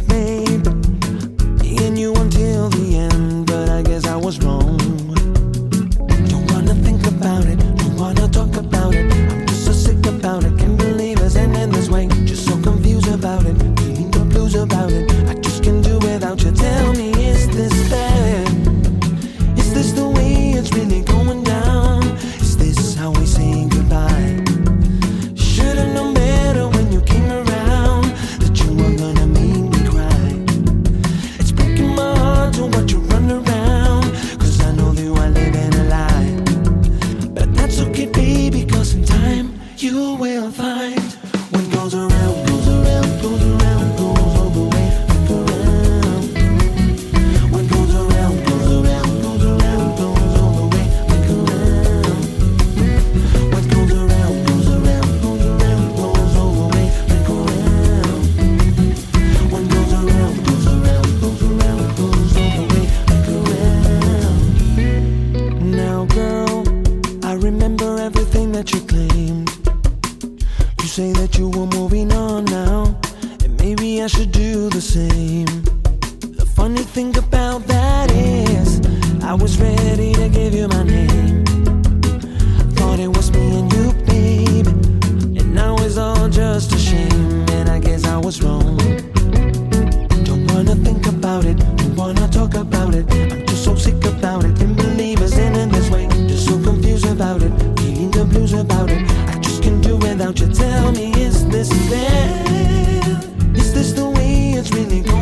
babe. Me and you until the end, but I guess I was wrong. Don't wanna think about it, don't wanna talk about it. I'm just so sick about it, can't believe it's ending this way. Just so confused about it, feeling the blues about it. I just can't do without you. Tell me, is this bad? Is this the way it's really going down? Is this how we say goodbye? Should've known better when you came around, that you were gonna make me cry. It's breaking my heart to watch you run around, cause I know that you are living a lie. But that's okay, baby, cause in time you will find what goes around, goes around, goes around, goes all the way back around. What goes around, goes around, goes around, goes all the way back around. What goes around, goes around, goes around, goes all the way back around. What goes around, goes around, goes around, goes all the way back around. Now, girl, I remember everything that you claimed. You say that you were moving on now, and maybe I should do the same. The funny thing about that is, I was ready to give you my name. Thought it was me and you, babe, and now it's all just a shame. And I guess I was wrong. Don't wanna think about it, don't wanna talk about it. I'm just so sick about it, can't believe it's ending this way. Just so confused about it, feeling the blues about it. I just can't do without you. Tell me, is this bad? Is this the way it's really going?